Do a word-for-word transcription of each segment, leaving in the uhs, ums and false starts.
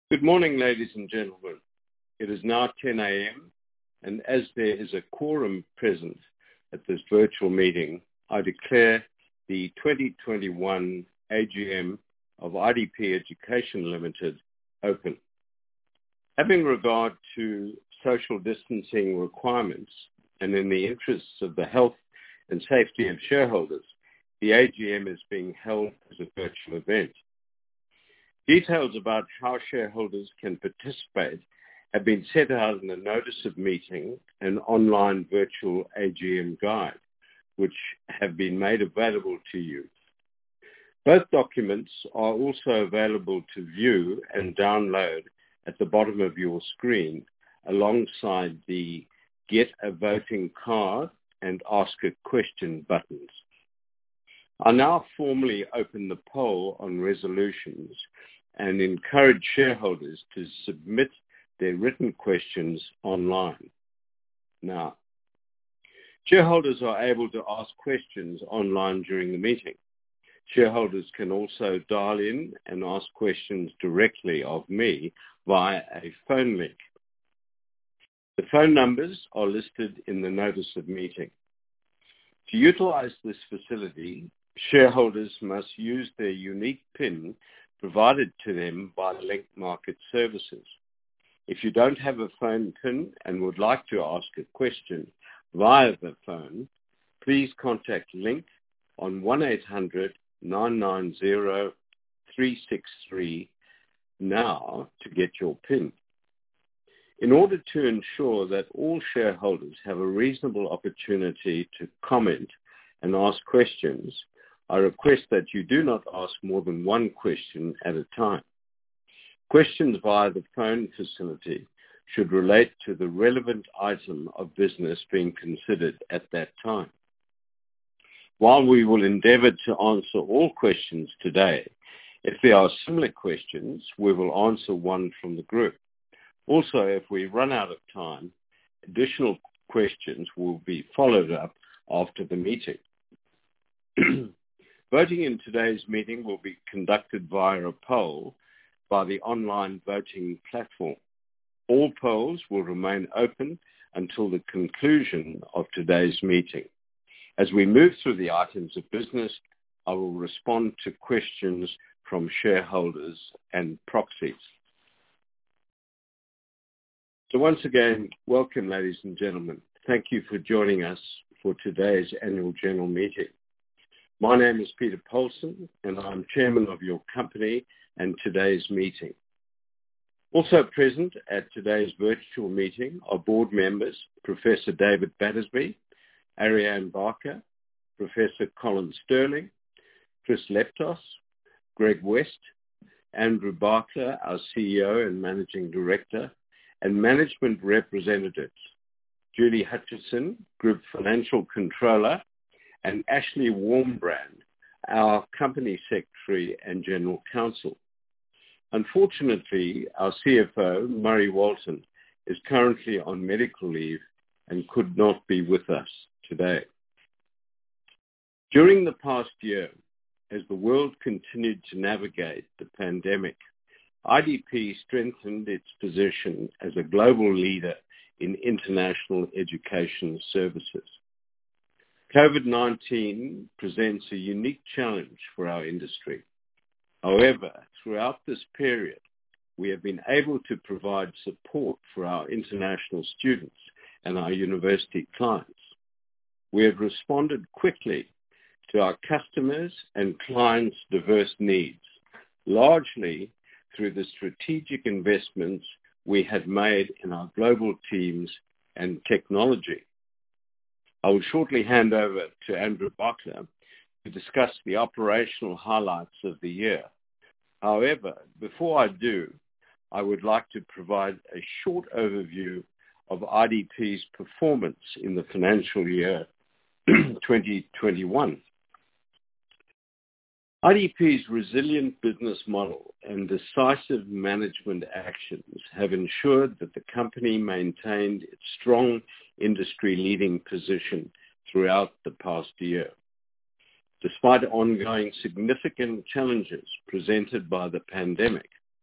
Good morning, ladies and gentlemen. It is now ten a.m., and as there is a quorum present at this virtual meeting, I declare the twenty twenty-one A G M of I D P Education Limited open. Having regard to social distancing requirements and in the interests of the health and safety of shareholders, the A G M is being held as a virtual event. Details about how shareholders can participate have been set out in the notice of meeting and online virtual A G M guide, which have been made available to you. Both documents are also available to view and download at the bottom of your screen alongside the Get a Voting Card and Ask a Question buttons. I now formally open the poll on resolutions and encourage shareholders to submit their written questions online. Now, shareholders are able to ask questions online during the meeting. Shareholders can also dial in and ask questions directly of me via a phone link. The phone numbers are listed in the notice of meeting. To utilize this facility, shareholders must use their unique PIN provided to them by Link Market Services. If you don't have a phone PIN and would like to ask a question via the phone, please contact Link on one eight hundred, nine nine zero, three six three now to get your PIN. In order to ensure that all shareholders have a reasonable opportunity to comment and ask questions, I request that you do not ask more than one question at a time. Questions via the phone facility should relate to the relevant item of business being considered at that time. While we will endeavour to answer all questions today, if there are similar questions, we will answer one from the group. Also, if we run out of time, additional questions will be followed up after the meeting. Voting in today's meeting will be conducted via a poll by the online voting platform. All polls will remain open until the conclusion of today's meeting. As we move through the items of business, I will respond to questions from shareholders and proxies. So once again, welcome, ladies and gentlemen. Thank you for joining us for today's annual general meeting. My name is Peter Polson, and I'm chairman of your company and today's meeting. Also present at today's virtual meeting are board members, Professor David Battersby, Ariane Barker, Professor Colin Sterling, Chris Leptos, Greg West, Andrew Barkla, our C E O and Managing Director, and management representatives, Julie Hutchison, Group Financial Controller, and Ashley Warmbrand, our Company Secretary and General Counsel. Unfortunately, our C F O, Murray Walton, is currently on medical leave and could not be with us today. During the past year, as the world continued to navigate the pandemic, I D P strengthened its position as a global leader in international education services. COVID nineteen presents a unique challenge for our industry. However, throughout this period, we have been able to provide support for our international students and our university clients. We have responded quickly to our customers' and clients' diverse needs, largely through the strategic investments we had made in our global teams and technology. I will shortly hand over to Andrew Barkla to discuss the operational highlights of the year. However, before I do, I would like to provide a short overview of I D P's performance in the financial year twenty twenty-one. I D P's resilient business model and decisive management actions have ensured that the company maintained its strong industry-leading position throughout the past year. Despite ongoing significant challenges presented by the pandemic,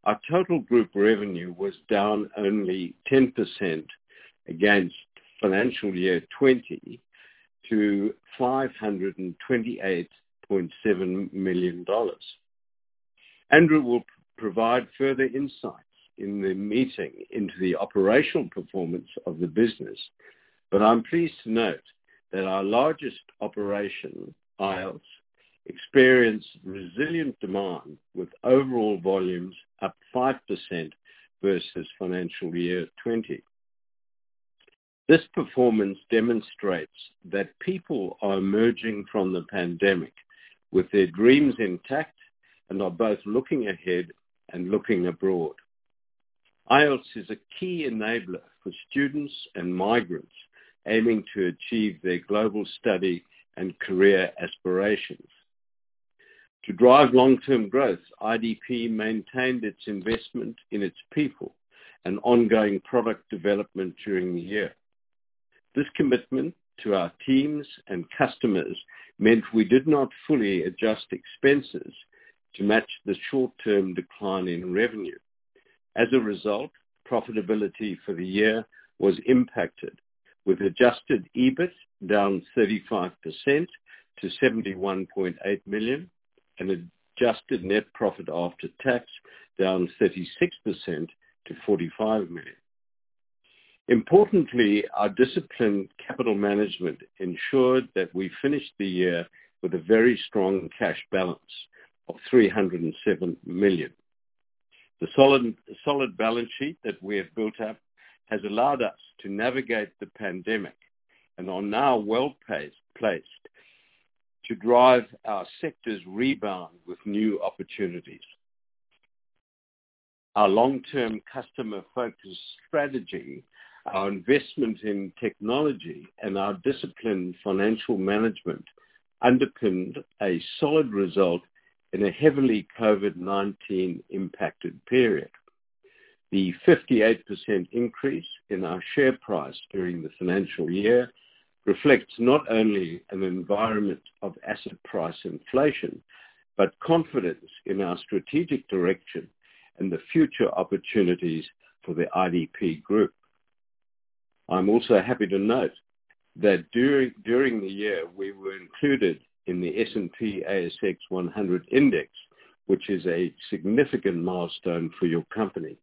Our total group revenue was down only ten percent against financial year twenty to five hundred twenty-eight point seven million dollars. Andrew will provide further insights in the meeting into the operational performance of the business, but I'm pleased to note that our largest operation, I E L T S, experienced resilient demand with overall volumes up five percent versus financial year twenty. This performance demonstrates that people are emerging from the pandemic with their dreams intact and are both looking ahead and looking abroad. I E L T S is a key enabler for students and migrants aiming to achieve their global study and career aspirations. To drive long-term growth, I D P maintained its investment in its people and ongoing product development during the year. This commitment to our teams and customers meant we did not fully adjust expenses to match the short-term decline in revenue. As a result, profitability for the year was impacted, with adjusted E B I T down thirty-five percent to seventy-one point eight million dollars and adjusted net profit after tax down thirty-six percent to forty-five million dollars. Importantly, our disciplined capital management ensured that we finished the year with a very strong cash balance of three hundred seven million dollars. The solid, solid balance sheet that we have built up has allowed us to navigate the pandemic and are now well placed to drive our sector's rebound with new opportunities. Our long-term customer-focused strategy, our investment in technology, and our disciplined financial management underpinned a solid result in a heavily COVID nineteen impacted period. The fifty-eight percent increase in our share price during the financial year reflects not only an environment of asset price inflation, but confidence in our strategic direction and the future opportunities for the I D P Group. I'm also happy to note that during, during the year we were included in the S and P A S X one hundred index, which is a significant milestone for your company.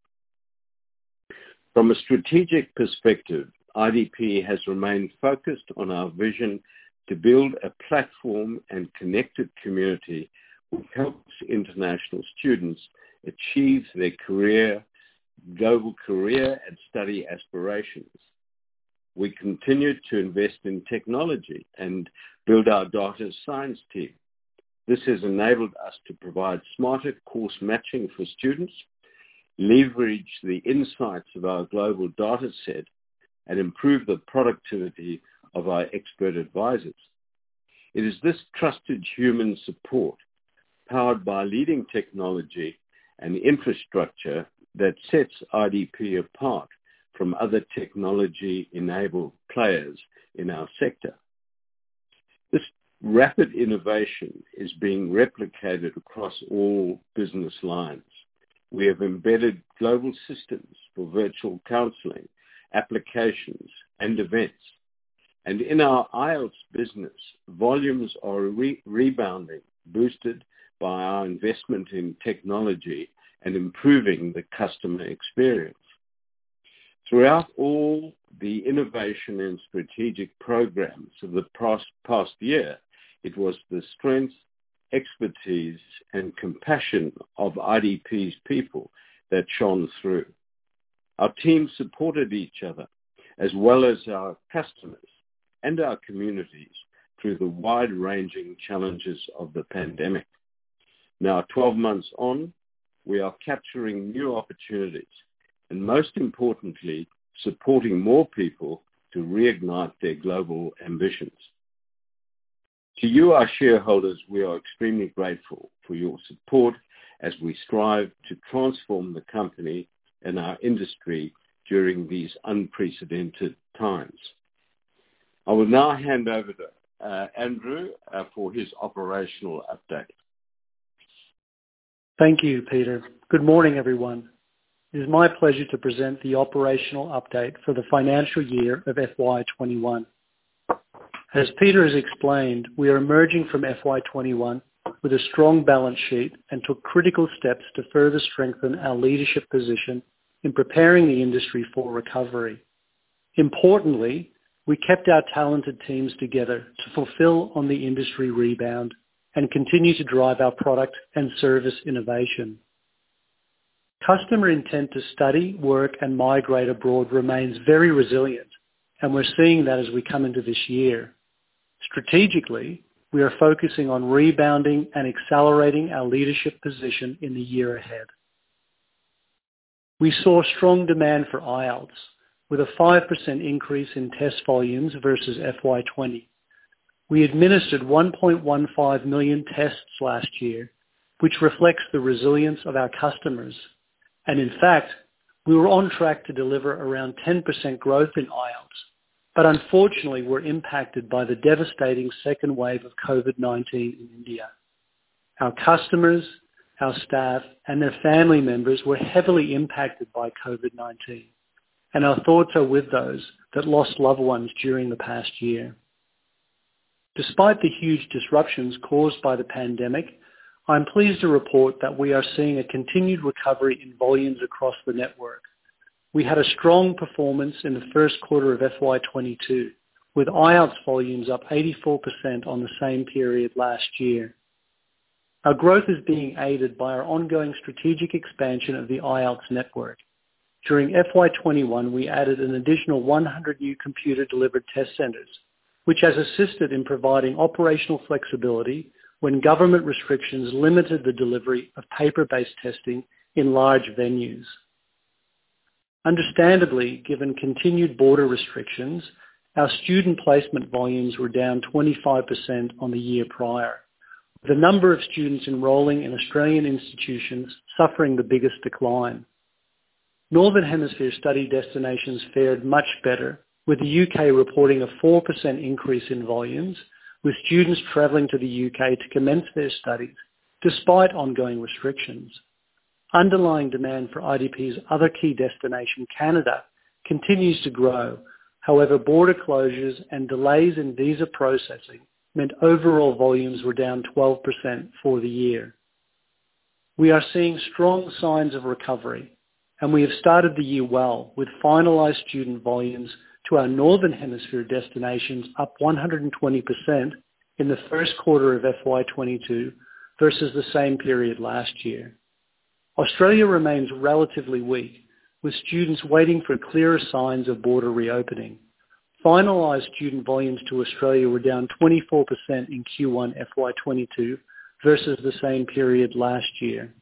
From a strategic perspective, I D P has remained focused on our vision to build a platform and connected community which helps international students achieve their career, global career and study aspirations. We continue to invest in technology and build our data science team. This has enabled us to provide smarter course matching for students, leverage the insights of our global data set, and improve the productivity of our expert advisors. It is this trusted human support, powered by leading technology and infrastructure, that sets I D P apart from other technology-enabled players in our sector. This rapid innovation is being replicated across all business lines. We have embedded global systems for virtual counseling, applications, and events. And in our I E L T S business, volumes are re- rebounding, boosted by our investment in technology and improving the customer experience. Throughout all the innovation and strategic programs of the past, past year, it was the strength, expertise, and compassion of I D P's people that shone through. Our team supported each other, as well as our customers and our communities, through the wide-ranging challenges of the pandemic. Now, twelve months on, we are capturing new opportunities and, most importantly, supporting more people to reignite their global ambitions. To you, our shareholders, we are extremely grateful for your support as we strive to transform the company and our industry during these unprecedented times. I will now hand over to uh, Andrew uh, for his operational update. Thank you, Peter. Good morning, everyone. It is my pleasure to present the operational update for the financial year of F Y twenty-one. As Peter has explained, we are emerging from F Y twenty-one with a strong balance sheet and took critical steps to further strengthen our leadership position in preparing the industry for recovery. Importantly, we kept our talented teams together to fulfill on the industry rebound and continue to drive our product and service innovation. Customer intent to study, work and migrate abroad remains very resilient, and we're seeing that as we come into this year. Strategically, we are focusing on rebounding and accelerating our leadership position in the year ahead. We saw strong demand for I E L T S, with a five percent increase in test volumes versus F Y twenty. We administered one point one five million tests last year, which reflects the resilience of our customers. And in fact, we were on track to deliver around ten percent growth in I E L T S, but unfortunately were impacted by the devastating second wave of COVID nineteen in India. Our customers, our staff, and their family members were heavily impacted by COVID nineteen, and our thoughts are with those that lost loved ones during the past year. Despite the huge disruptions caused by the pandemic, I'm pleased to report that we are seeing a continued recovery in volumes across the network. We had a strong performance in the first quarter of F Y twenty-two, with I E L T S volumes up eighty-four percent on the same period last year. Our growth is being aided by our ongoing strategic expansion of the I E L T S network. During F Y twenty-one, we added an additional one hundred new computer-delivered test centres, which has assisted in providing operational flexibility when government restrictions limited the delivery of paper-based testing in large venues. Understandably, given continued border restrictions, our student placement volumes were down twenty-five percent on the year prior, with the number of students enrolling in Australian institutions suffering the biggest decline. Northern Hemisphere study destinations fared much better, with the U K reporting a four percent increase in volumes, with students travelling to the U K to commence their studies, despite ongoing restrictions. Underlying demand for I D P's other key destination, Canada, continues to grow. However, border closures and delays in visa processing meant overall volumes were down twelve percent for the year. We are seeing strong signs of recovery, and we have started the year well, with finalised student volumes to our Northern Hemisphere destinations up one hundred twenty percent in the first quarter of F Y twenty-two versus the same period last year. Australia remains relatively weak, with students waiting for clearer signs of border reopening. Finalised student volumes to Australia were down twenty-four percent in Q one F Y twenty-two versus the same period last year.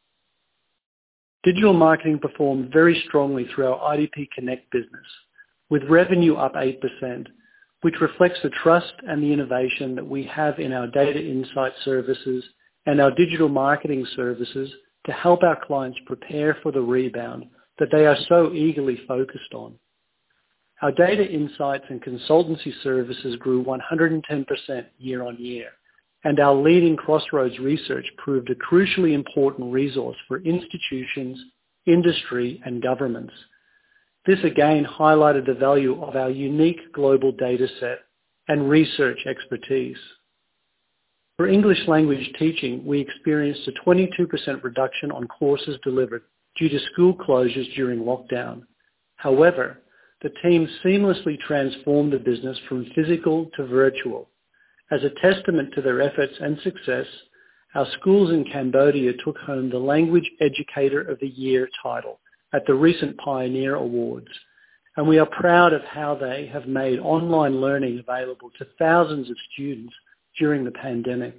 Digital marketing performed very strongly through our I D P Connect business, with revenue up eight percent, which reflects the trust and the innovation that we have in our data insight services and our digital marketing services to help our clients prepare for the rebound that they are so eagerly focused on. Our data insights and consultancy services grew one hundred ten percent year on year, and our leading Crossroads research proved a crucially important resource for institutions, industry, and governments. This again highlighted the value of our unique global data set and research expertise. For English language teaching, we experienced a twenty-two percent reduction on courses delivered due to school closures during lockdown. However, the team seamlessly transformed the business from physical to virtual. As a testament to their efforts and success, our schools in Cambodia took home the Language Educator of the Year title at the recent Pioneer Awards, and we are proud of how they have made online learning available to thousands of students during the pandemic.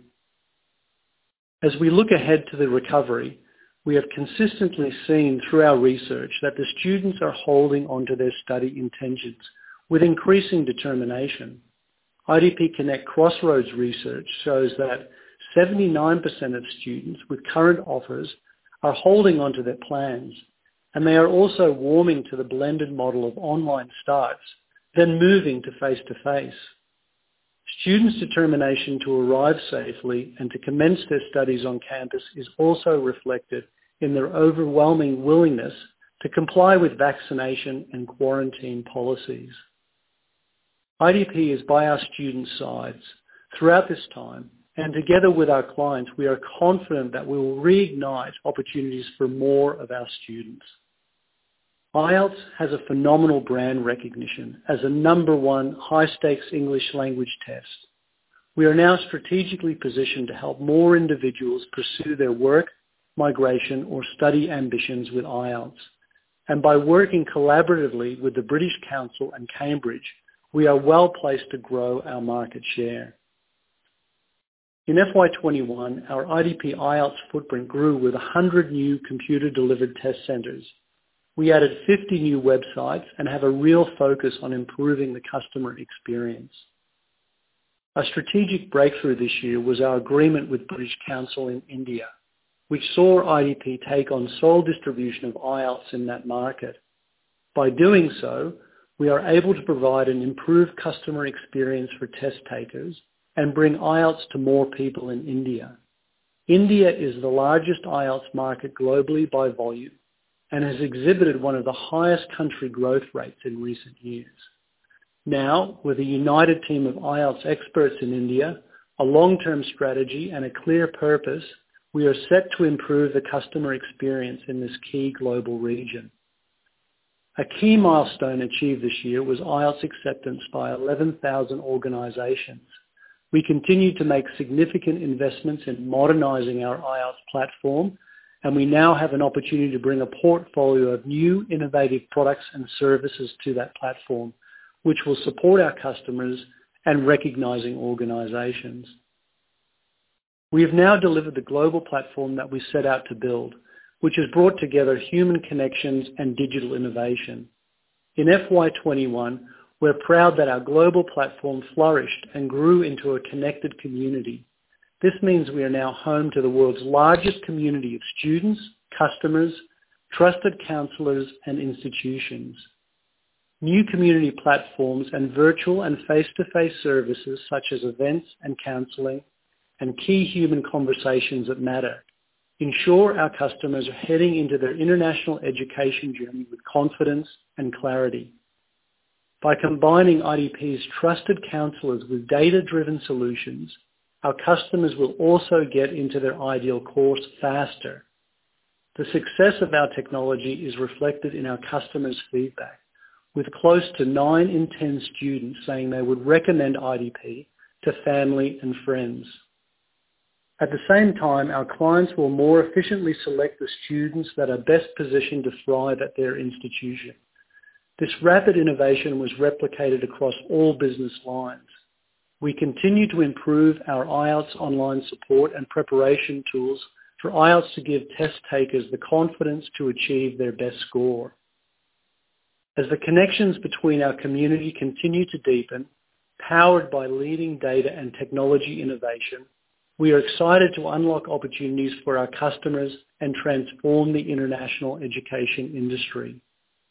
As we look ahead to the recovery, we have consistently seen through our research that the students are holding onto their study intentions with increasing determination. I D P Connect Crossroads research shows that seventy-nine percent of students with current offers are holding onto their plans, and they are also warming to the blended model of online starts, then moving to face-to-face. Students' determination to arrive safely and to commence their studies on campus is also reflected in their overwhelming willingness to comply with vaccination and quarantine policies. I D P is by our students' sides throughout this time, and together with our clients, we are confident that we will reignite opportunities for more of our students. I E L T S has a phenomenal brand recognition as a number one high-stakes English language test. We are now strategically positioned to help more individuals pursue their work, migration, or study ambitions with I E L T S. And by working collaboratively with the British Council and Cambridge, we are well placed to grow our market share. In F Y twenty-one, our I D P I E L T S footprint grew with one hundred new computer-delivered test centres. We added fifty new websites and have a real focus on improving the customer experience. A strategic breakthrough this year was our agreement with British Council in India, which saw I D P take on sole distribution of I E L T S in that market. By doing so, we are able to provide an improved customer experience for test takers and bring I E L T S to more people in India. India is the largest I E L T S market globally by volume and has exhibited one of the highest country growth rates in recent years. Now, with a united team of I E L T S experts in India, a long-term strategy and a clear purpose, we are set to improve the customer experience in this key global region. A key milestone achieved this year was I E L T S acceptance by eleven thousand organisations. We continue to make significant investments in modernising our I E L T S platform, and we now have an opportunity to bring a portfolio of new innovative products and services to that platform, which will support our customers and recognising organisations. We have now delivered the global platform that we set out to build, which has brought together human connections and digital innovation. In F Y twenty-one, we're proud that our global platform flourished and grew into a connected community. This means we are now home to the world's largest community of students, customers, trusted counsellors, and institutions. New community platforms and virtual and face-to-face services such as events and counselling and key human conversations that matter ensure our customers are heading into their international education journey with confidence and clarity. By combining I D P's trusted counsellors with data-driven solutions, our customers will also get into their ideal course faster. The success of our technology is reflected in our customers' feedback, with close to nine in ten students saying they would recommend I D P to family and friends. At the same time, our clients will more efficiently select the students that are best positioned to thrive at their institution. This rapid innovation was replicated across all business lines. We continue to improve our I E L T S online support and preparation tools for I E L T S to give test takers the confidence to achieve their best score. As the connections between our community continue to deepen, powered by leading data and technology innovation, we are excited to unlock opportunities for our customers and transform the international education industry.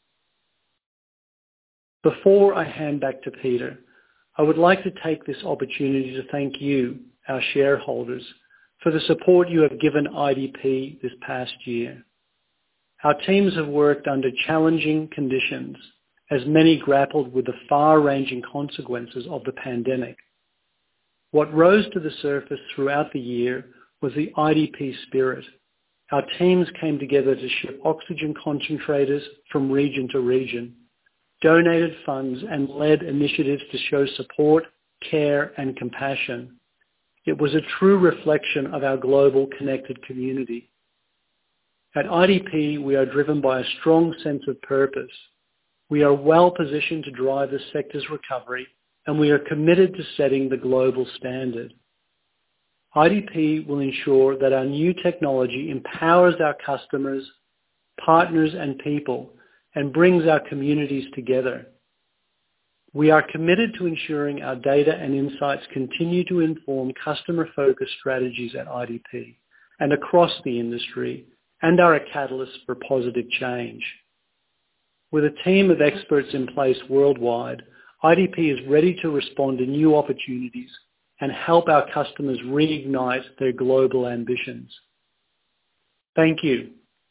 Before I hand back to Peter, I would like to take this opportunity to thank you, our shareholders, for the support you have given I D P this past year. Our teams have worked under challenging conditions as many grappled with the far-ranging consequences of the pandemic. What rose to the surface throughout the year was the I D P spirit. Our teams came together to ship oxygen concentrators from region to region, donated funds and led initiatives to show support, care and compassion. It was a true reflection of our global connected community. At I D P, we are driven by a strong sense of purpose. We are well positioned to drive the sector's recovery, and we are committed to setting the global standard. I D P will ensure that our new technology empowers our customers, partners and people and brings our communities together. We are committed to ensuring our data and insights continue to inform customer-focused strategies at I D P and across the industry and are a catalyst for positive change. With a team of experts in place worldwide, I D P is ready to respond to new opportunities and help our customers reignite their global ambitions. Thank you.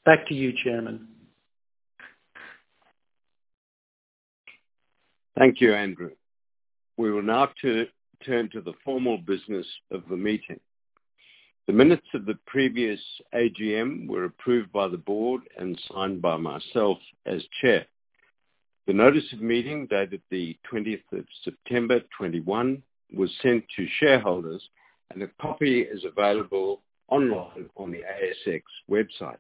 Back to you, Chairman. Thank you, Andrew. We will now t- turn to the formal business of the meeting. The minutes of the previous A G M were approved by the board and signed by myself as chair. The notice of meeting dated the twentieth of September twenty-one was sent to shareholders, and a copy is available online on the A S X website.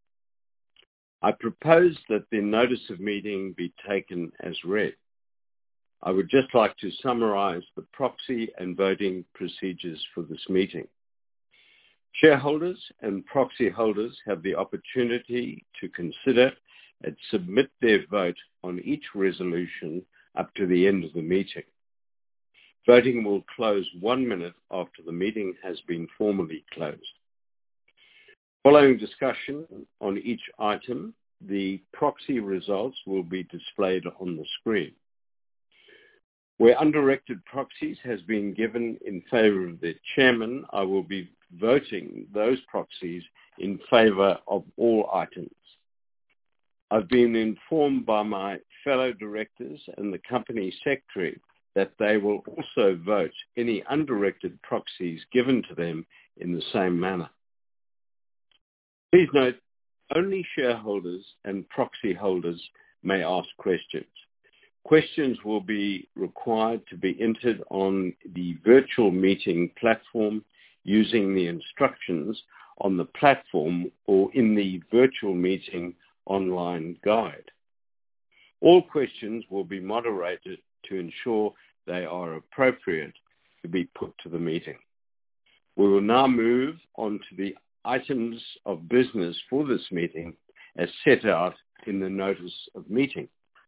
I propose that the notice of meeting be taken as read. I would just like to summarize the proxy and voting procedures for this meeting. Shareholders and proxy holders have the opportunity to consider and submit their vote on each resolution up to the end of the meeting. Voting will close one minute after the meeting has been formally closed. Following discussion on each item, the proxy results will be displayed on the screen. Where undirected proxies has been given in favour of the chairman, I will be voting those proxies in favour of all items. I've been informed by my fellow directors and the company secretary that they will also vote any undirected proxies given to them in the same manner. Please note, only shareholders and proxy holders may ask questions. Questions will be required to be entered on the virtual meeting platform using the instructions on the platform or in the virtual meeting online guide. All questions will be moderated to ensure they are appropriate to be put to the meeting. We will now move on to the items of business for this meeting as set out in the notice of meeting.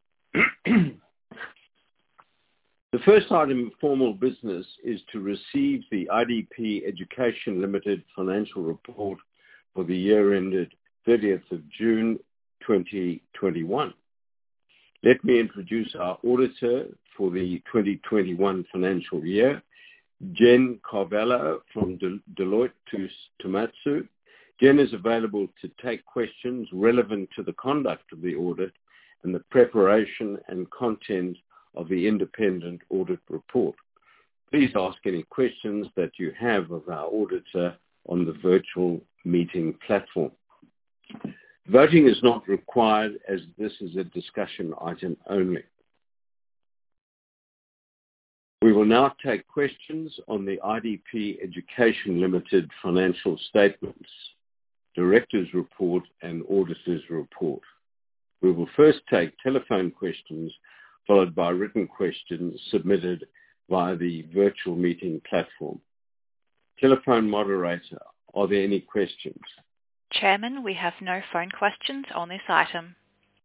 The first item of formal business is to receive the I D P Education Limited financial report for the year ended thirtieth of June twenty twenty-one. Let me introduce our auditor for the twenty twenty-one financial year, Jen Carvello from Del- Deloitte Touche Tohmatsu. Jen is available to take questions relevant to the conduct of the audit and the preparation and content of the independent audit report. Please ask any questions that you have of our auditor on the virtual meeting platform. Voting is not required as this is a discussion item only. We will now take questions on the I D P Education Limited financial statements, Director's Report and Auditor's Report. We will first take telephone questions followed by written questions submitted via the virtual meeting platform. Telephone moderator, are there any questions? Chairman, we have no phone questions on this item.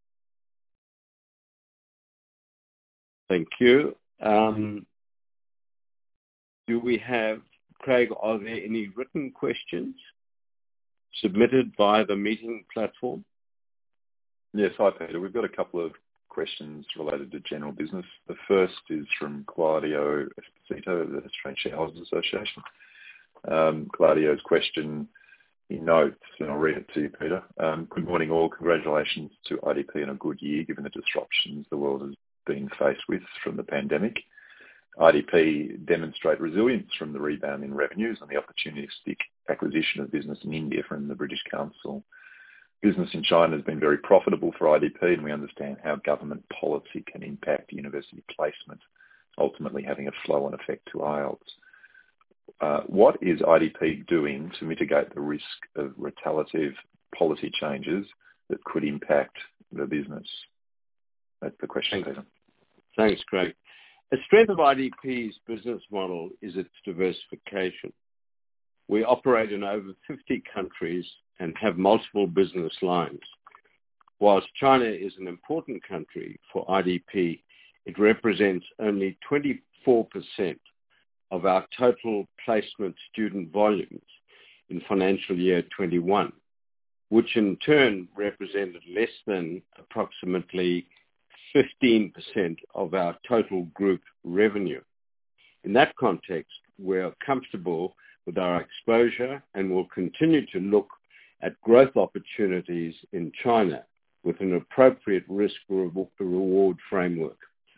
Thank you. Um, do we have, Craig, are there any written questions submitted via the meeting platform? Yes, hi Peter. We've got a couple of questions related to general business. The first is from Claudio Esposito of the Australian Shareholders Association. Um, Claudio's question, he notes, and I'll read it to you, Peter. Um, Good morning all. Congratulations to I D P on a good year given the disruptions the world has been faced with from the pandemic. I D P demonstrate resilience from the rebound in revenues and the opportunistic acquisition of business in India from the British Council. Business in China has been very profitable for I D P, and we understand how government policy can impact university placement, ultimately having a flow-on effect to I E L T S. Uh, what is I D P doing to mitigate the risk of retaliative policy changes that could impact the business? That's the question, Peter. Thanks, Craig. A strength of I D P's business model is its diversification. We operate in over fifty countries and have multiple business lines. Whilst China is an important country for I D P, it represents only twenty-four percent of our total placement student volumes in financial year twenty-one, which in turn represented less than approximately fifteen percent of our total group revenue. In that context, we are comfortable with our exposure and will continue to look at growth opportunities in China with an appropriate risk-reward framework.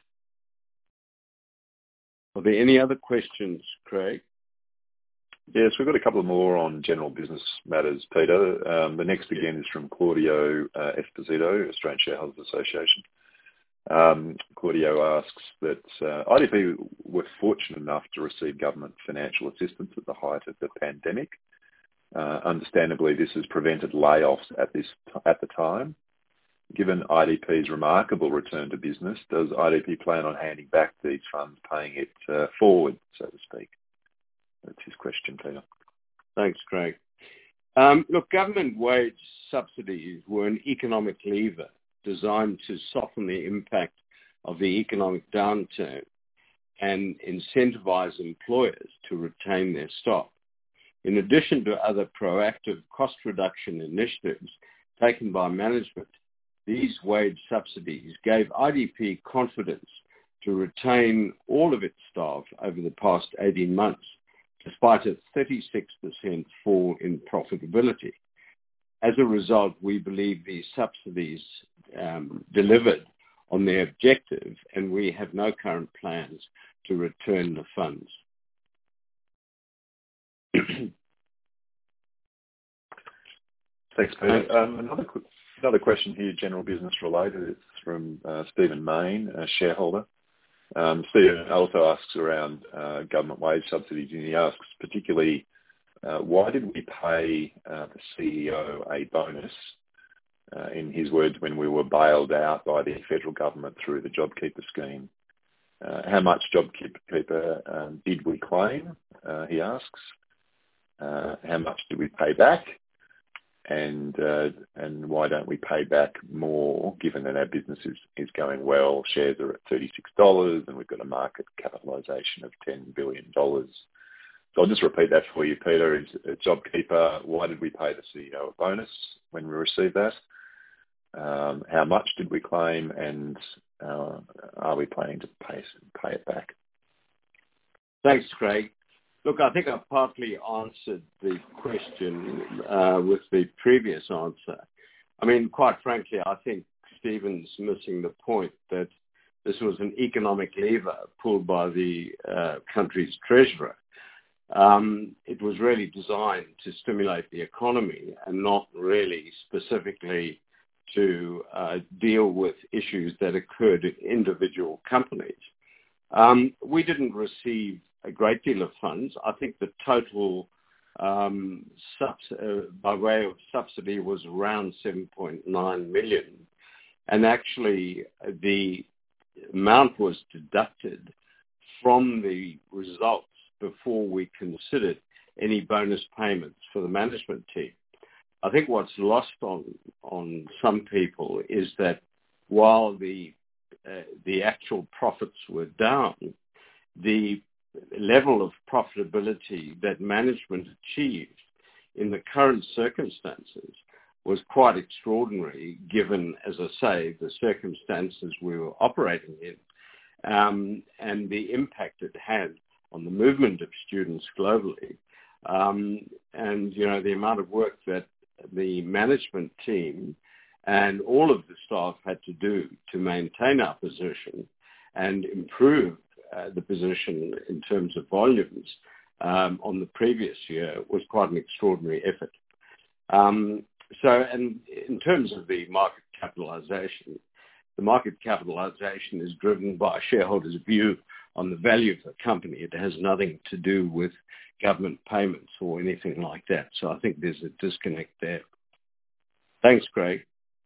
Are there any other questions, Craig? Yes, we've got a couple more on general business matters, Peter. Um, the next again is from Claudio uh, Esposito, Australian Shareholders Association. Um, Claudio asks that uh, I D P were fortunate enough to receive government financial assistance at the height of the pandemic. Uh, understandably, this has prevented layoffs at this at the time. Given I D P's remarkable return to business, does I D P plan on handing back these funds, paying it uh, forward, so to speak? That's his question, Peter. Thanks, Craig. Um, look, government wage subsidies were an economic lever designed to soften the impact of the economic downturn and incentivize employers to retain their staff. In addition to other proactive cost reduction initiatives taken by management, these wage subsidies gave I D P confidence to retain all of its staff over the past eighteen months, despite a thirty-six percent fall in profitability. As a result, we believe these subsidies um, delivered on their objective, and we have no current plans to return the funds. Thanks, Peter. Um, another another question here, general business related. It's from uh, Stephen Main, a shareholder. Um, Stephen also asks around uh, government wage subsidies, and he asks particularly, uh, why did we pay uh, the C E O a bonus, uh, in his words, when we were bailed out by the federal government through the JobKeeper scheme? Uh, how much JobKeeper um, did we claim, uh, he asks. Uh, how much did we pay back? And uh, and why don't we pay back more, given that our business is, is going well? Shares are at thirty-six dollars and we've got a market capitalisation of ten billion dollars. So I'll just repeat that for you, Peter. Is uh, JobKeeper, why did we pay the C E O a bonus when we received that? Um, how much did we claim, and uh, are we planning to pay, pay it back? Thanks, Craig. Look, I think I partly answered the question uh, with the previous answer. I mean, quite frankly, I think Stephen's missing the point that this was an economic lever pulled by the uh, country's treasurer. Um, it was really designed to stimulate the economy and not really specifically to uh, deal with issues that occurred in individual companies. Um, we didn't receive a great deal of funds. I think the total um, subs- uh, by way of subsidy was around seven point nine million. And actually the amount was deducted from the results before we considered any bonus payments for the management team. I think what's lost on, on some people is that while the, uh, the actual profits were down, the level of profitability that management achieved in the current circumstances was quite extraordinary, given, as I say, the circumstances we were operating in, um, and the impact it had on the movement of students globally, um, and, you know, the amount of work that the management team and all of the staff had to do to maintain our position and improve Uh, the position in terms of volumes um, on the previous year was quite an extraordinary effort. Um, so, and in terms of the market capitalisation, the market capitalisation is driven by shareholders' view on the value of the company. It has nothing to do with government payments or anything like that. So I think there's a disconnect there. Thanks, Craig.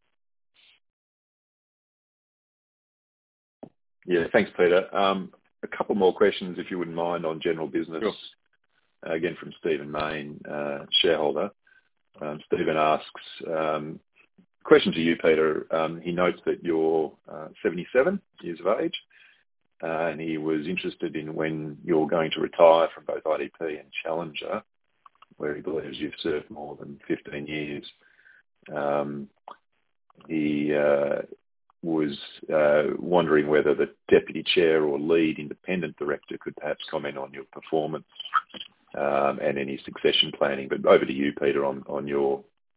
Yeah, thanks, Peter. Um, A couple more questions, if you wouldn't mind, on general business. Sure. Uh, again, from Stephen Main, uh, shareholder. Um, Stephen asks, um, question to you, Peter. Um, he notes that you're uh, seventy-seven years of age, uh, and he was interested in when you're going to retire from both I D P and Challenger, where he believes you've served more than fifteen years. Um, he uh, was uh, wondering whether the deputy chair or lead independent director could perhaps comment on your performance um, and any succession planning. But over to you, Peter, on, on your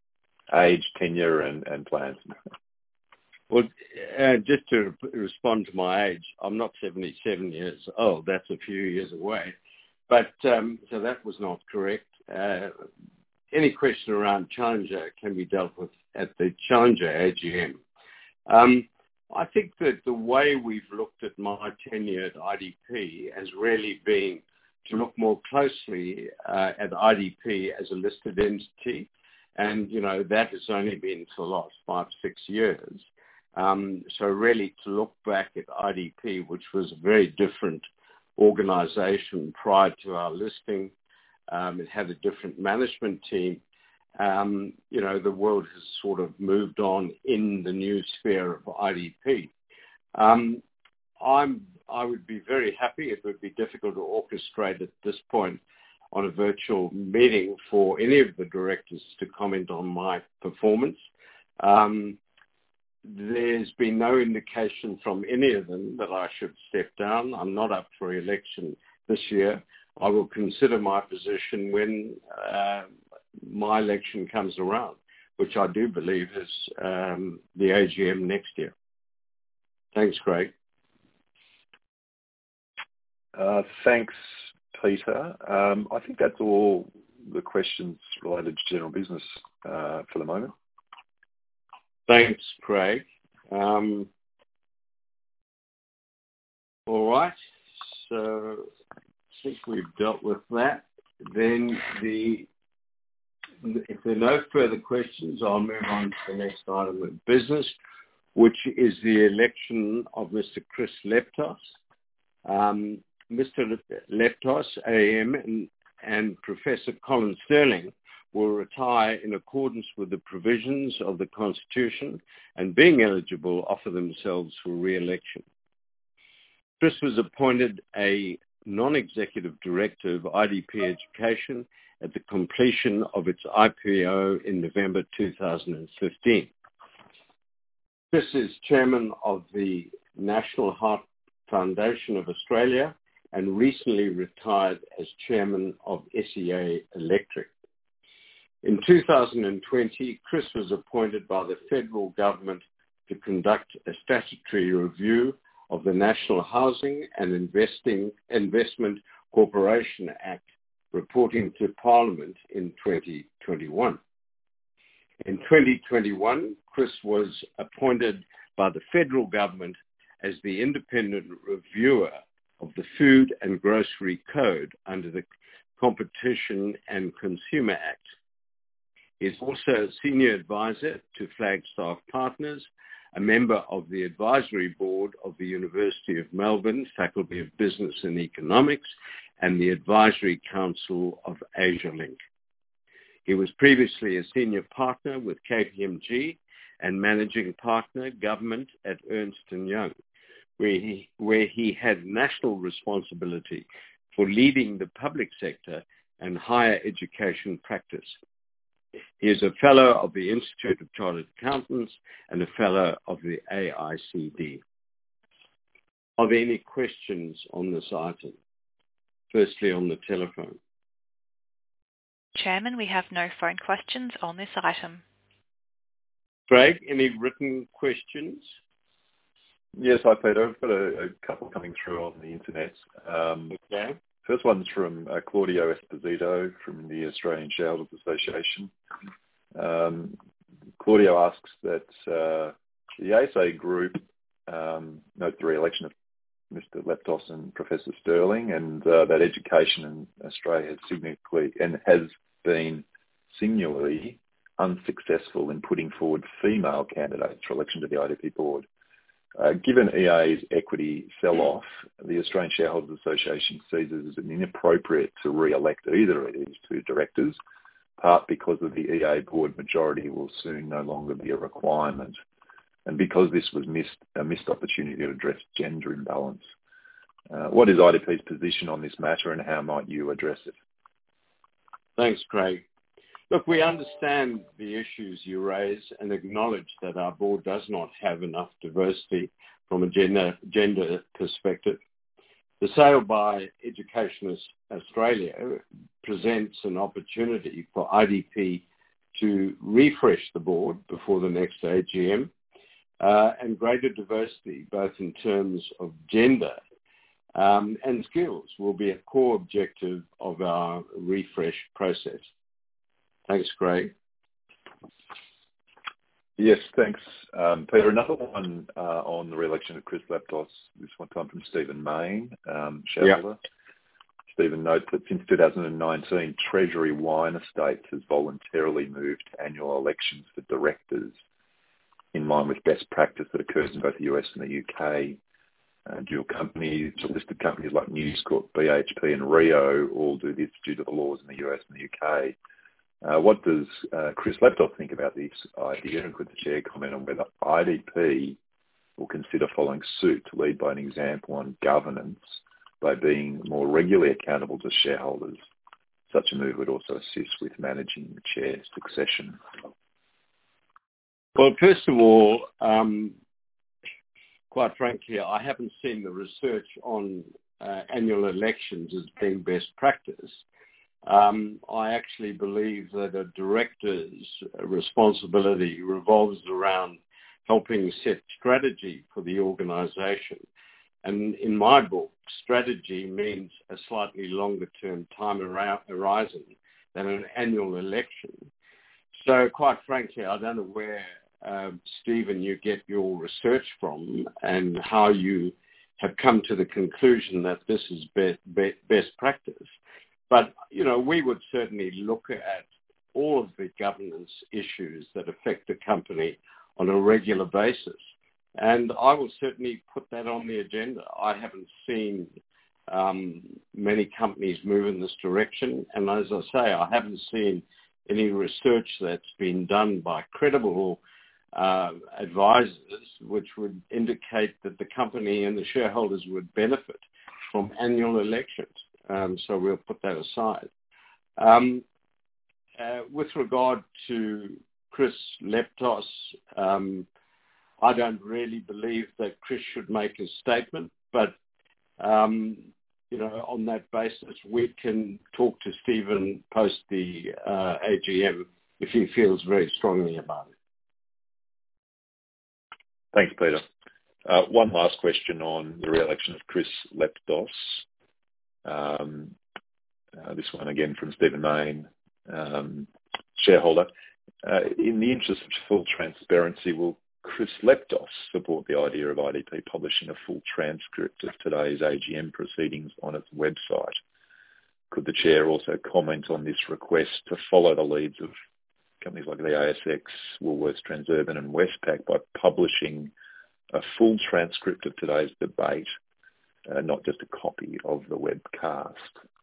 age, tenure, and, and plans. Well, uh, just to respond to my age, I'm not seventy-seven years old. That's a few years away. But um, so that was not correct. Uh, any question around Challenger can be dealt with at the Challenger A G M. Um, I think that the way we've looked at my tenure at I D P has really been to look more closely uh, at I D P as a listed entity. And, you know, that has only been for the last five, six years. Um, so really to look back at I D P, which was a very different organization prior to our listing. Um, it had a different management team. Um, you know, the world has sort of moved on in the new sphere of I D P. Um, I'm, I would be very happy. It would be difficult to orchestrate at this point on a virtual meeting for any of the directors to comment on my performance. Um, There's been no indication from any of them that I should step down. I'm not up for election this year. I will consider my position when uh, my election comes around, which I do believe is um, the A G M next year. Thanks, Craig. Uh, thanks, Peter. Um, I think that's all the questions related to general business uh, for the moment. Thanks, Craig. Um, all right. So I think we've dealt with that. Then the if there are no further questions, I'll move on to the next item of business, which is the election of Mister Chris Leptos. Um, Mister Leptos, A M, and, and Professor Colin Sterling will retire in accordance with the provisions of the Constitution and, being eligible, offer themselves for re-election. Chris was appointed a non-executive director of I D P Education at the completion of its I P O in November two thousand fifteen. Chris is chairman of the National Heart Foundation of Australia and recently retired as chairman of S E A Electric. In two thousand twenty, Chris was appointed by the federal government to conduct a statutory review of the National Housing and Investing, Investment Corporation Act, reporting to Parliament in twenty twenty-one. In twenty twenty-one, Chris was appointed by the federal government as the independent reviewer of the Food and Grocery Code under the Competition and Consumer Act. He is also a senior advisor to Flagstaff Partners, a member of the advisory board of the University of Melbourne Faculty of Business and Economics, and the advisory council of AsiaLink. He was previously a senior partner with K P M G and managing partner government at Ernst and Young, where he, where he had national responsibility for leading the public sector and higher education practice. He is a fellow of the Institute of Chartered Accountants and a fellow of the A I C D. Are there any questions on this item? Firstly, on the telephone. Chairman, we have no phone questions on this item. Craig, any written questions? Yes, hi Peter. I've got a, a couple coming through on the internet. Um, okay. First one's from uh, Claudio Esposito from the Australian Shareholders Association. Um, Claudio asks that uh, the A S A Group um, note the re-election of Mister Leptos and Professor Sterling, and uh, that education in Australia has significantly and has been singularly unsuccessful in putting forward female candidates for election to the I D P board. Uh, given E A's equity sell-off, the Australian Shareholders Association sees it as inappropriate to re-elect either of these two directors, part because of the E A board majority will soon no longer be a requirement, and because this was missed, a missed opportunity to address gender imbalance. Uh, what is I D P's position on this matter, and how might you address it? Thanks, Craig. Look, we understand the issues you raise and acknowledge that our board does not have enough diversity from a gender, gender perspective. The sale by Education Australia presents an opportunity for I D P to refresh the board before the next A G M, uh, and greater diversity, both in terms of gender um, and skills, will be a core objective of our refresh process. Thanks, Craig. Yes, thanks, um, Peter. Another one uh, on the re-election of Chris Leptos, this one time from Stephen Main, um, shareholder. Yep. Stephen notes that since two thousand nineteen, Treasury Wine Estates has voluntarily moved to annual elections for directors in line with best practice that occurs in both the U S and the U K. Uh, dual companies, listed companies like News Corp, B H P and Rio all do this due to the laws in the U S and the U K. Uh, what does uh, Chris Leptos think about this idea, and could the chair comment on whether I D P will consider following suit to lead by an example on governance by being more regularly accountable to shareholders? Such a move would also assist with managing the chair's succession. Well, first of all, um, quite frankly, I haven't seen the research on uh, annual elections as being best practice. Um, I actually believe that a director's responsibility revolves around helping set strategy for the organisation. And in my book, strategy means a slightly longer term time horizon than an annual election. So quite frankly, I don't know where, uh, Stephen, you get your research from and how you have come to the conclusion that this is be- be- best practice. But, you know, we would certainly look at all of the governance issues that affect the company on a regular basis. And I will certainly put that on the agenda. I haven't seen um, many companies move in this direction. And as I say, I haven't seen any research that's been done by credible uh, advisors which would indicate that the company and the shareholders would benefit from annual elections. Um, so we'll put that aside. Um, uh, with regard to Chris Leptos, um, I don't really believe that Chris should make a statement, but um, you know, on that basis, we can talk to Stephen post the uh, A G M if he feels very strongly about it. Thanks, Peter. Uh, one last question on the re-election of Chris Leptos. Um, uh, this one again from Stephen Main, um, shareholder. Uh, in the interest of full transparency, will Chris Leptos support the idea of I D P publishing a full transcript of today's A G M proceedings on its website? Could the chair also comment on this request to follow the leads of companies like the A S X, Woolworths, Transurban and Westpac by publishing a full transcript of today's debate, uh, not just a copy of the webcast?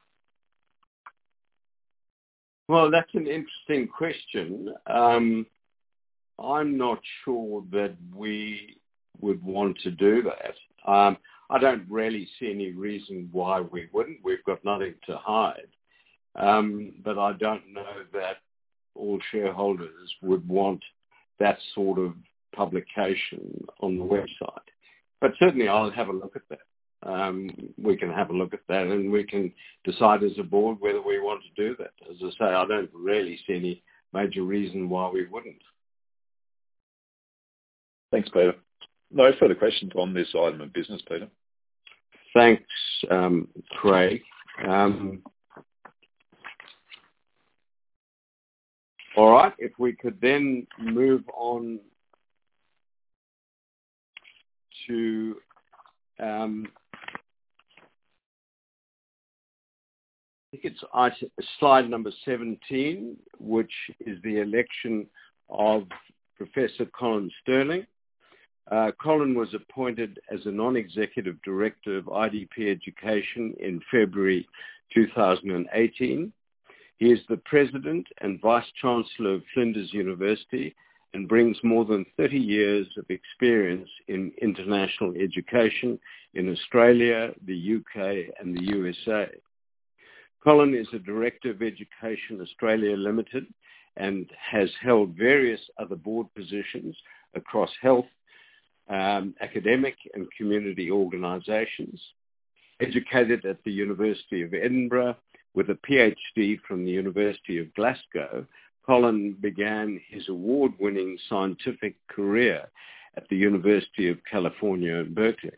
Well, that's an interesting question. Um, I'm not sure that we would want to do that. Um, I don't really see any reason why we wouldn't. We've got nothing to hide. Um, but I don't know that all shareholders would want that sort of publication on the website. But certainly I'll have a look at that. Um, we can have a look at that and we can decide as a board whether we want to do that. As I say, I don't really see any major reason why we wouldn't. Thanks, Peter. No further questions on this item of business, Peter. Thanks, um, Craig. Um, all right, if we could then move on to um, I think it's item, slide number seventeen, which is the election of Professor Colin Stirling. Uh, Colin was appointed as a non-executive director of I D P Education in February two thousand eighteen. He is the president and vice-chancellor of Flinders University and brings more than thirty years of experience in international education in Australia, the U K and the U S A. Colin is a director of Education Australia Limited and has held various other board positions across health, um, academic and community organisations. Educated at the University of Edinburgh with a PhD from the University of Glasgow, Colin began his award-winning scientific career at the University of California in Berkeley.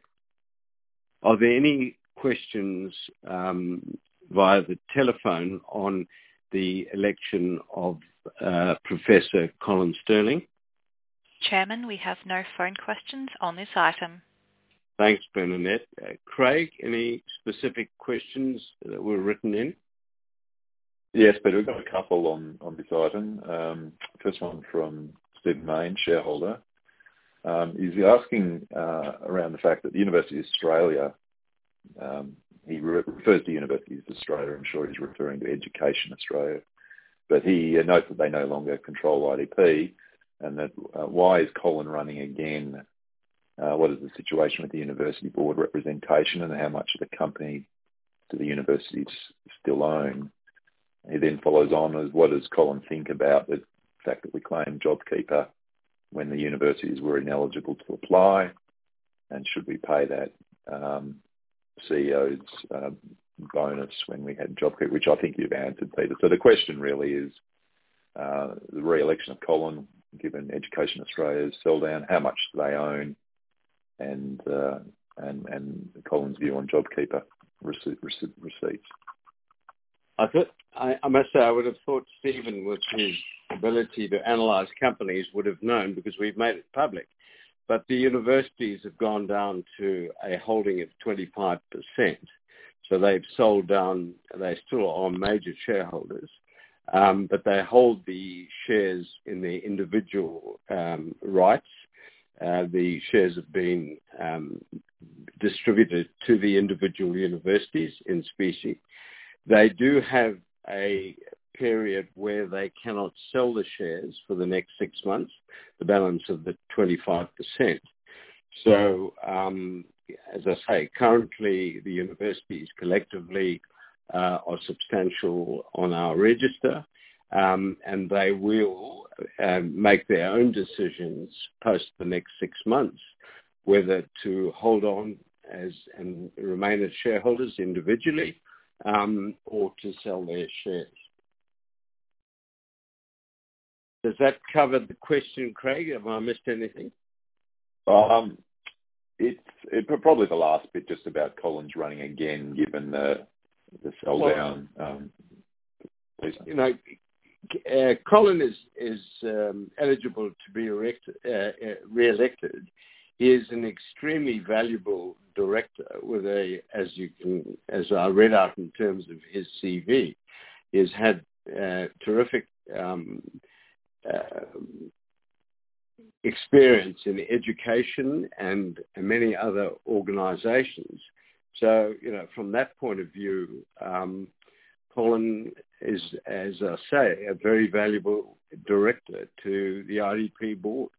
Are there any questions um, via the telephone on the election of uh, Professor Colin Stirling? Chairman, we have no phone questions on this item. Thanks, Bernadette. Uh, Craig, any specific questions that were written in? Yes, but we've got a couple on, on this item. Um, first one from Stephen Main, shareholder. Um, he's asking uh, around the fact that the University of Australia, um, he re- refers to Universities of Australia, I'm sure he's referring to Education Australia, but he uh, notes that they no longer control I D P, and that uh, why is Colin running again? Uh, what is the situation with the university board representation, and how much of the company do the universities still own? He then follows on as, what does Colin think about the fact that we claimed JobKeeper when the universities were ineligible to apply, and should we pay that um, C E O's uh, bonus when we had JobKeeper, which I think you've answered, Peter. So the question really is uh, the re-election of Colin, given Education Australia's sell down, how much do they own, and uh, and and Colin's view on JobKeeper receipts. I, th- I, I must say I would have thought Stephen, with his ability to analyse companies, would have known, because we've made it public. But the universities have gone down to a holding of twenty-five percent. So they've sold down, they still are major shareholders, um, but they hold the shares in their individual um, rights. Uh, the shares have been um, distributed to the individual universities in specie. They do have a period where they cannot sell the shares for the next six months, the balance of the twenty-five percent. So, um, as I say, currently the universities collectively uh, are substantial on our register, um, and they will uh, make their own decisions post the next six months, whether to hold on as and remain as shareholders individually, um, or to sell their shares. Does that cover the question, Craig? Have I missed anything? Um, it's it, probably the last bit, just about Colin's running again, given the the sell well, down. Um, you know, uh, Colin is is um, eligible to be erected, uh, uh, re-elected. He is an extremely valuable director with a, as you can, as I read out in terms of his C V, he has had uh, terrific um, uh, experience in education and many other organisations. So, you know, from that point of view, um, Colin is, as I say, a very valuable director to the I D P board.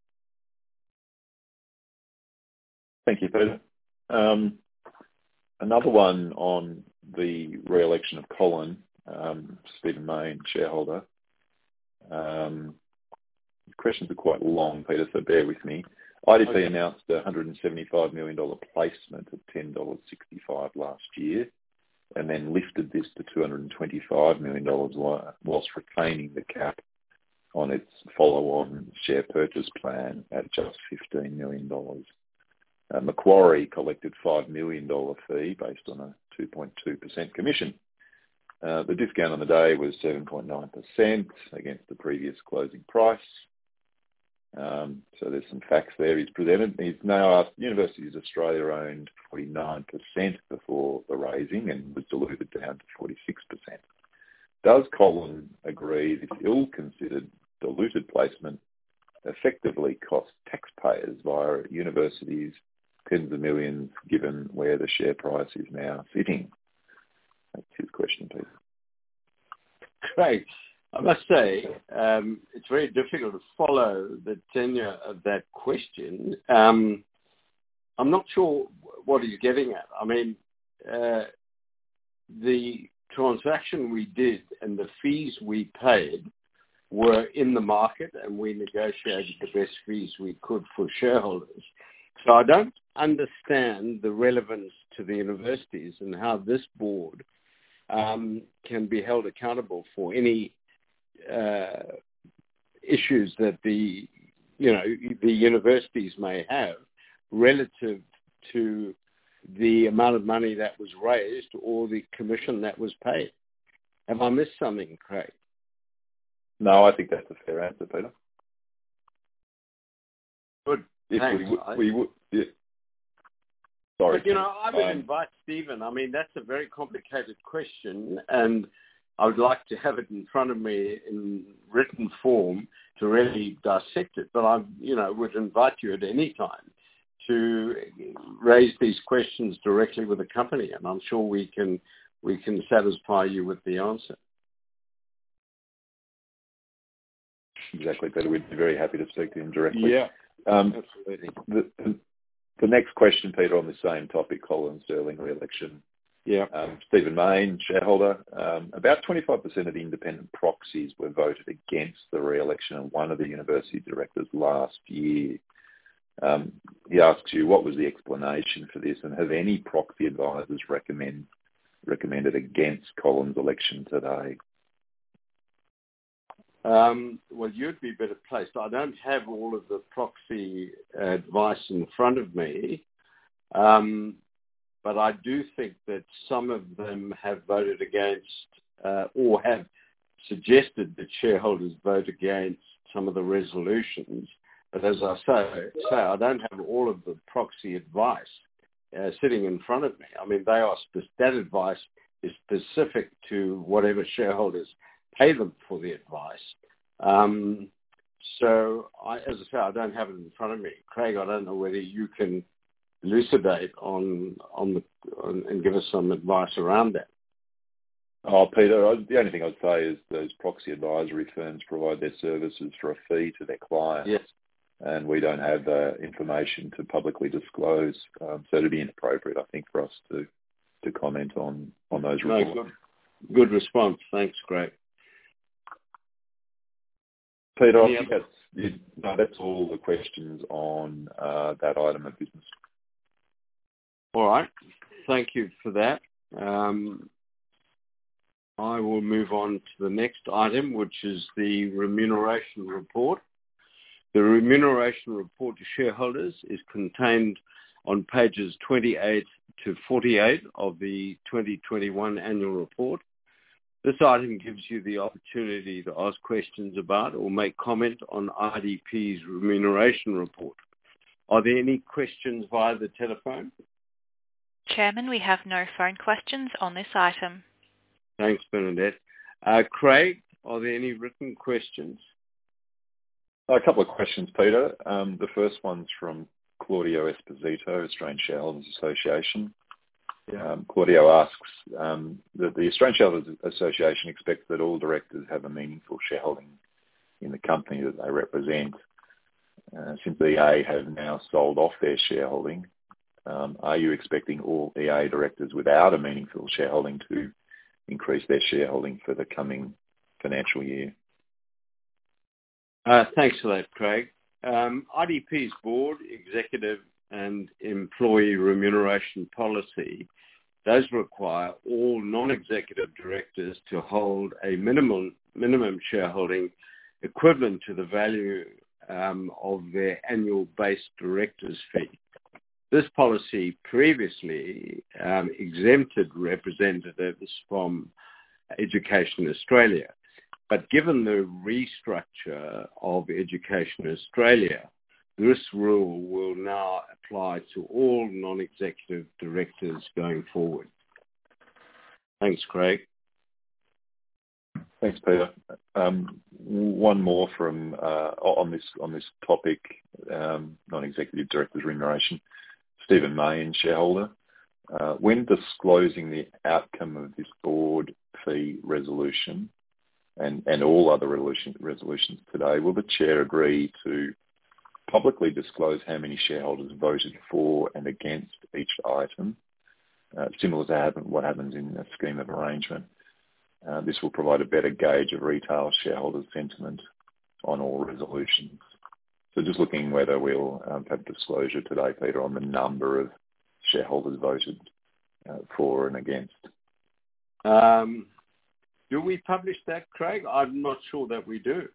Thank you, Peter. Um, another one on the re-election of Colin, um, Stephen Main, shareholder. Um, the questions are quite long, Peter, so bear with me. I D P okay. announced a one hundred seventy-five million dollars placement at ten dollars sixty-five last year, and then lifted this to two hundred twenty-five million dollars whilst retaining the cap on its follow-on share purchase plan at just fifteen million dollars. Uh, Macquarie collected five million dollars fee based on a two point two percent commission. Uh, the discount on the day was seven point nine percent against the previous closing price. Um, so there's some facts there he's presented. He's now asked, Universities of Australia owned forty-nine percent before the raising and was diluted down to forty-six percent. Does Colin agree this ill-considered diluted placement effectively cost taxpayers via universities tens of millions, given where the share price is now sitting? That's his question, Peter. Great. I must say, um, it's very difficult to follow the tenure of that question. Um, I'm not sure what he's getting at. I mean, uh, the transaction we did and the fees we paid were in the market, and we negotiated the best fees we could for shareholders. So I don't understand the relevance to the universities and how this board um, can be held accountable for any uh, issues that the, you know, the universities may have relative to the amount of money that was raised or the commission that was paid. Have I missed something, Craig? No, I think that's a fair answer, Peter. Good. If Thanks. we, we would, yeah. Sorry. But, you know, I would um, invite Stephen. I mean, that's a very complicated question, and I would like to have it in front of me in written form to really dissect it. But I, you know, would invite you at any time to raise these questions directly with the company, and I'm sure we can we can satisfy you with the answer. Exactly, Peter. We'd be very happy to speak to him directly. Yeah, um, absolutely. The, the, the next question, Peter, on the same topic, Colin Sterling re-election. Yeah. Um, Stephen Mayne, shareholder. Um, about twenty-five percent of the independent proxies were voted against the re-election of one of the university directors last year. Um, he asks you, what was the explanation for this, and have any proxy advisors recommend recommended against Colin's election today? Um, well, you'd be better placed. I don't have all of the proxy advice in front of me, um, but I do think that some of them have voted against uh, or have suggested that shareholders vote against some of the resolutions. But as I say, say I don't have all of the proxy advice uh, sitting in front of me. I mean, they are that advice is specific to whatever shareholders pay them for the advice. Um, so, I, as I say, I don't have it in front of me. Craig, I don't know whether you can elucidate on on the on, and give us some advice around that. Oh, Peter, I, the only thing I'd say is those proxy advisory firms provide their services for a fee to their clients. Yes. And we don't have the information to publicly disclose. Um, so it'd be inappropriate, I think, for us to to comment on, on those No, reports. good, good response. Thanks, Craig. Peter, Any I think other? that's, you, no, that's all the questions on uh, that item of business. All right. Thank you for that. Um, I will move on to the next item, which is the remuneration report. The remuneration report to shareholders is contained on pages twenty-eight to forty-eight of the twenty twenty-one annual report. This item gives you the opportunity to ask questions about or make comment on I D P's remuneration report. Are there any questions via the telephone? Chairman, we have no phone questions on this item. Thanks, Bernadette. Uh, Craig, are there any written questions? A couple of questions, Peter. Um, the first one's from Claudio Esposito, Australian Shareholders Association. Yeah. Um, Claudio asks um, that the Australian Shareholders Association expects that all directors have a meaningful shareholding in the company that they represent. Uh, since E A have now sold off their shareholding, um, are you expecting all E A directors without a meaningful shareholding to increase their shareholding for the coming financial year? Uh, thanks for that, Craig. Um, I D P's board, executive and employee remuneration policy does require all non-executive directors to hold a minimum minimum shareholding equivalent to the value um, of their annual base director's fee. This policy previously um, exempted representatives from Education Australia. But given the restructure of Education Australia, this rule will now apply to all non-executive directors going forward. Thanks, Craig. Thanks, Peter. Um, one more from uh, on this on this topic, um, non-executive directors remuneration. Stephen Mayne, shareholder. Uh, when disclosing the outcome of this board fee resolution, and, and all other resolution, resolutions today, will the chair agree to publicly disclose how many shareholders voted for and against each item, uh, similar to happen, what happens in a scheme of arrangement? Uh, this will provide a better gauge of retail shareholders' sentiment on all resolutions. So just looking whether we'll um, have disclosure today, Peter, on the number of shareholders voted uh, for and against. Um, Do we publish that, Craig? I'm not sure that we do.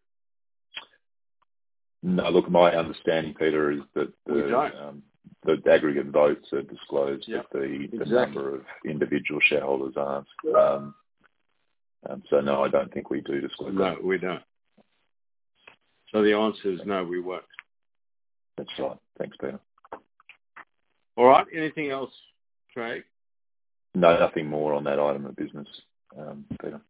No, look, my understanding, Peter, is that the, um, the aggregate votes are disclosed, yep. but the, the exactly. number of individual shareholders aren't. Um, um, so, no, I don't think we do disclose No, that. we don't. So the answer is no, we won't. That's right. Thanks, Peter. All right. Anything else, Craig? No, nothing more on that item of business, um, Peter.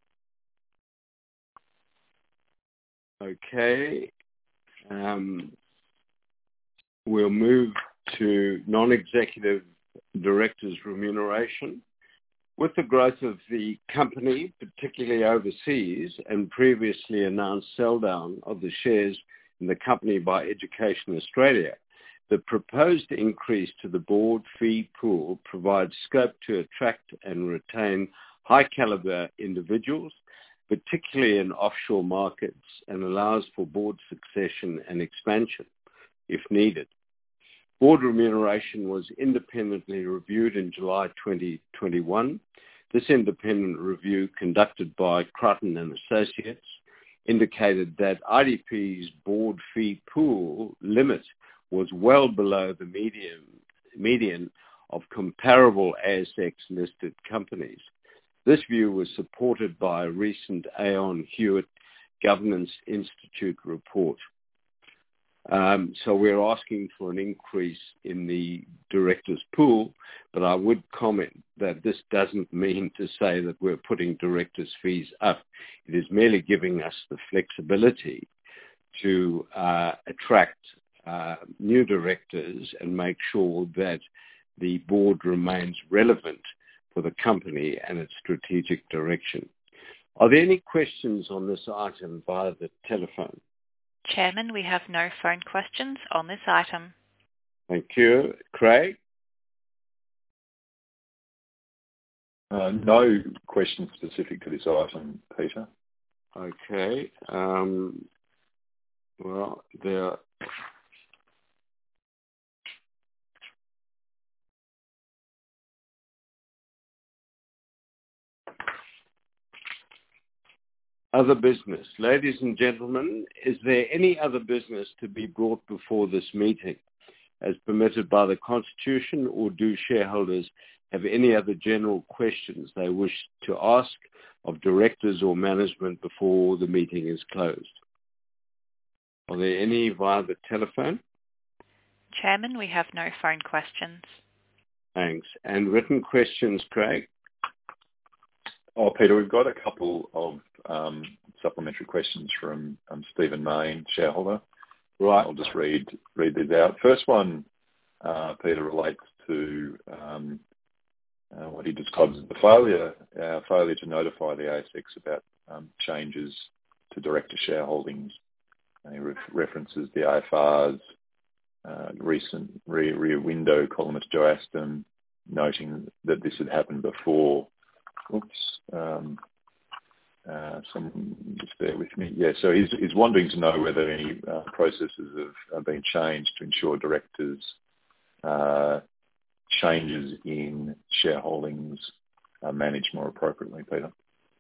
Okay. Um, we'll move to non-executive directors' remuneration. With the growth of the company, particularly overseas, and previously announced sell-down of the shares in the company by Education Australia, the proposed increase to the board fee pool provides scope to attract and retain high-caliber individuals, particularly in offshore markets, and allows for board succession and expansion if needed. Board remuneration was independently reviewed in July twenty twenty-one. This independent review, conducted by Crichton and Associates, indicated that I D P's board fee pool limit was well below the median, median of comparable A S X-listed companies. This view was supported by a recent Aon Hewitt Governance Institute report. Um, so we're asking for an increase in the directors' pool, but I would comment that this doesn't mean to say that we're putting directors' fees up. It is merely giving us the flexibility to uh, attract uh, new directors and make sure that the board remains relevant for the company and its strategic direction. Are there any questions on this item via the telephone? Chairman, we have no phone questions on this item. Thank you. Craig? Uh, no questions specific to this item, Peter. Okay. Um, well, there Other business. Ladies and gentlemen, is there any other business to be brought before this meeting as permitted by the Constitution, or do shareholders have any other general questions they wish to ask of directors or management before the meeting is closed? Are there any via the telephone? Chairman, we have no phone questions. Thanks. And written questions, Craig? Oh, Peter, we've got a couple of um, supplementary questions from um, Stephen Mayne, shareholder. Right. I'll just read read these out. First one, uh, Peter, relates to um, uh, what he describes as the failure uh, failure to notify the A S X about um, changes to director shareholdings. And he re- references the A F R's uh, recent Rear, Rear Window columnist Joe Aston, noting that this had happened before. Oops. Um, uh, some, just bear with me. Yeah, so he's, he's wanting to know whether any uh, processes have, have been changed to ensure directors' uh, changes in shareholdings are managed more appropriately, Peter.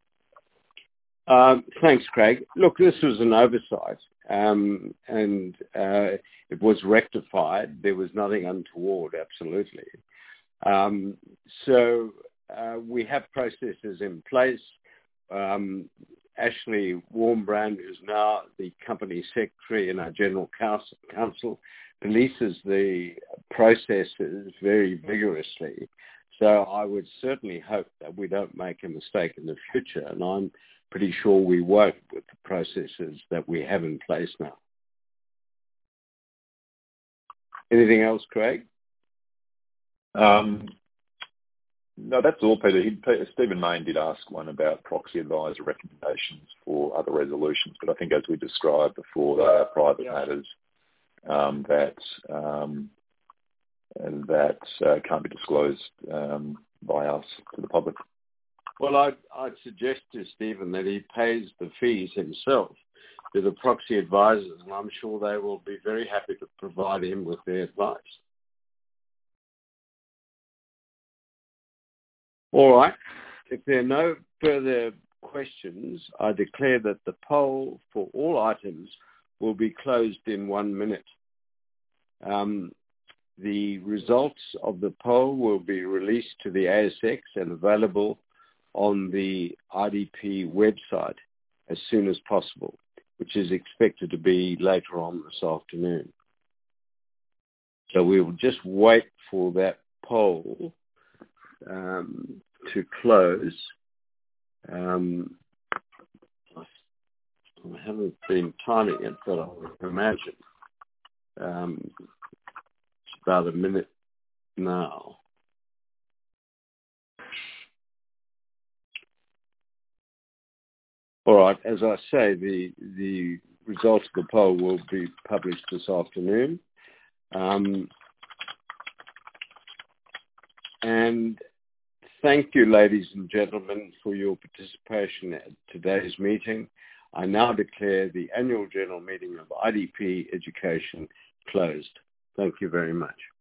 Um, thanks, Craig. Look, this was an oversight, um, and uh, it was rectified. There was nothing untoward, absolutely. Um, so uh, we have processes in place. Um, Ashley Warmbrand, who's now the company secretary and our general counsel, polices the processes very vigorously. So I would certainly hope that we don't make a mistake in the future, and I'm pretty sure we won't with the processes that we have in place now. Anything else, Craig? Um, no, that's all, Peter. He, Stephen Mayne did ask one about proxy advisor recommendations for other resolutions, but I think as we described before, they are private yeah. matters um, that um, that uh, can't be disclosed um, by us to the public. Well, I'd, I'd suggest to Stephen that he pays the fees himself to the proxy advisors, and I'm sure they will be very happy to provide him with their advice. All right. If there are no further questions, I declare that the poll for all items will be closed in one minute. Um, the results of the poll will be released to the A S X and available on the I D P website as soon as possible, which is expected to be later on this afternoon. So we will just wait for that poll um, to close. Um, I haven't been timing it, but I would imagine um, it's about a minute now. All right, as I say, the the results of the poll will be published this afternoon. Um, and thank you, ladies and gentlemen, for your participation at today's meeting. I now declare the annual general meeting of I D P Education closed. Thank you very much.